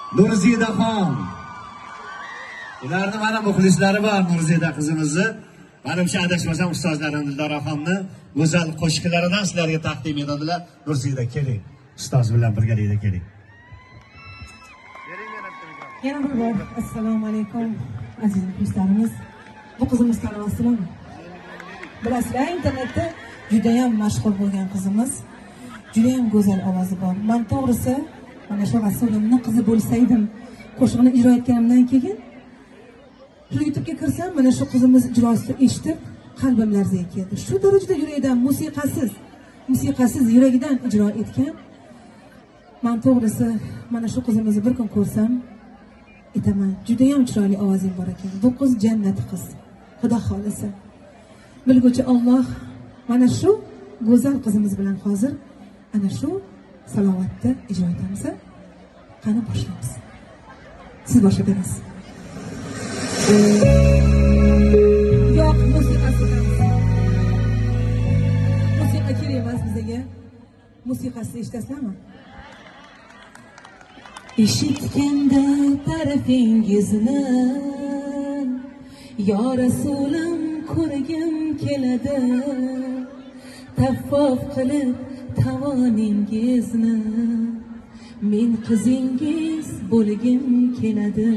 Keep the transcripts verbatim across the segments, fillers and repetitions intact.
Nurzidaxon. Ularning mana muxlislari bor Nurzida qizimizni. Menimcha adashmasam ustozlarim Dildoraxonni go'zal qo'shiqlaridan sizlarga taqdim etadilar. Nurzida keling. Ustoz bilan birgalikda keling. Yana bir bor assalomu alaykum aziz muxlislarimiz. Bu qizimiz taniyapsizlarmi? Bilasizlar, internetda juda ham mashhur bo'lgan qizimiz. Juda ham go'zal ovozi bor. Men to'g'risi mana shu Rasulimning qizi bo'lsaydim qo'shiqni ijro etganimdan keyin YouTube'ga kirsam, mana shu qizimiz ijrosini eshitib qalbim larzaga keldi. Shu darajada yuragidan musiqasiz, musiqasiz yuragidan ijro etgan. Men to'g'risi mana shu qizimizni bir kun ko'rsam, aytaman, juda ham chiroyli ovozing bor ekan. Bu qiz jannat qiz. Xudo xolisa. Bilguchi Alloh mana shu go'zal qizimiz bilan hozir ana shu salovatni ijro etamiz. Qani boshlaymiz. Siz boshlaysiz. Yo'q, musiqasi. Musiqa kerak emas bizga. Musiqasini eshitasizlarmi? Eshitganda tarafingizni yo Rasulim ko'rgim keladi, taffof qilib tavoningizni men qizingiz bo'lgim keladi.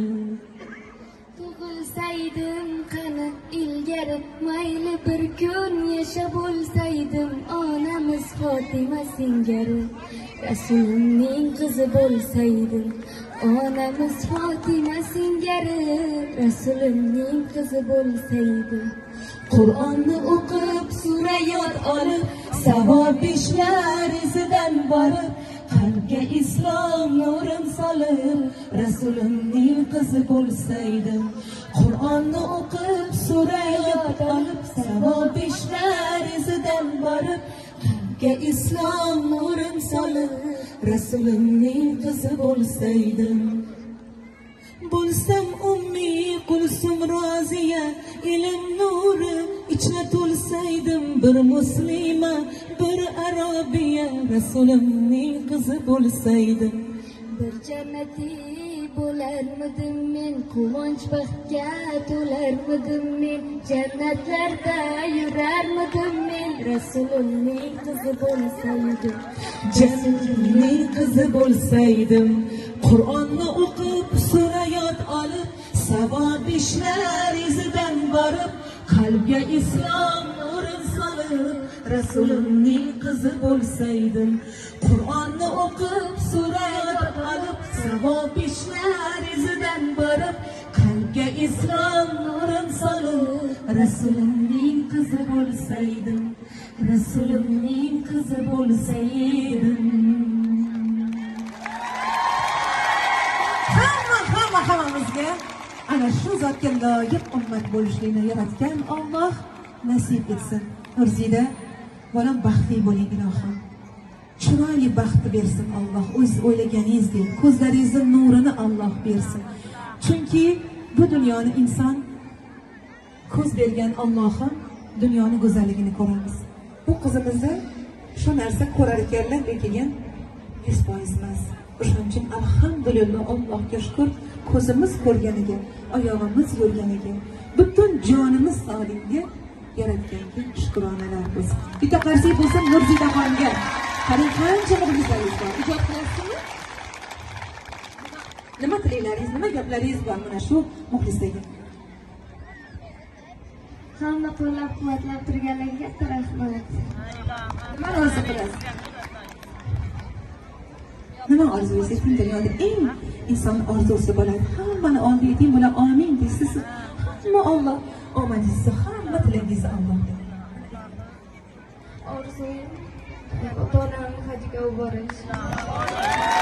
Tug'ilsaydim qani ilgari, mayli bir kun yashab bo'lsaydim, onamiz Fatima singari Rasulimning qizi bo'lsaydim, onamiz Fatima singari Rasulimning qizi bo'lsaydim. Qur'onni o'qib, sura yod olib, savob ishlar izidan borib, qalbga islom nurin solib, Rasulimning qizi bo'lsaydim. Qur'onni o'qib, sura yod olib, savob ishlar izidan borib, qalbga islom nurin solib, Rasulimning qizi bo'lsaydim. Bo'lsam ummi Kulsum roziya, ilm nuri ichna to'lsaydim, bir muslima, bir arabiya, Rasulimning qizi bo'lsaydim. Bir jannati bo'larmidim men, quvonch baxtga to'larmidim men, jannatlarda yurarmidim men, Rasulimning qizi bo'lsaydim. Jannatning qizi bo'lsaydim. Qur'onni o'qib, sura yod olib, savob ishlar izidan borib, qalbga islom nurin solib, Rasulimning qizi bo'lsaydim. Qur'onni o'qib, sura yod olib, savob ishlar izidan borib, qalbga islom nurin solib, Rasulimning qizi bo'lsaydim. Rasulimning qizi bo'lsaydim. Hammamizga ana shu zotga loyiq ummat bo'lishlikni yaratgan Alloh nasib etsin. Nurzida, bolam baxtli bo'ling ilohim. Chiroyli baxt bersin Alloh, o'z o'ylaganingizdek ko'zlaringizning nurini Alloh bersin. Chunki bu dunyoni inson ko'z bergan Allohim dunyoni go'zalligini ko'ramiz. Bu qizimizni shu narsa ko'rar ekanlar, lekin yuz foiz emas. Shuning uchun alhamdulillah, Allohga shukr, ko'zimiz ko'rganiga, oyog'imiz yurganiga, butun jonimiz sog'ligiga yaratganga shukronalar bo'lsin. Bitta qarsak bo'lsa Nurzidaxonga. Qarang, qancha muxlislaringiz bor. Ijod qilasizmi? Nima tilaklaringiz, nima gaplaringiz bor mana shu muxlislarga? Hamma qo'llab-quvvatlab turganlarga katta rahmat. Nima orzu qilasiz? Nima orzuyingiz? Dunyoda eng inson orzusi bo'ladi. Hammani oldingizdan bular amin deysiz. Hamma Alloh omadingizni, hamma tilangizni Alloh beradi. Orzuyim ota-onamni hajga yuborish.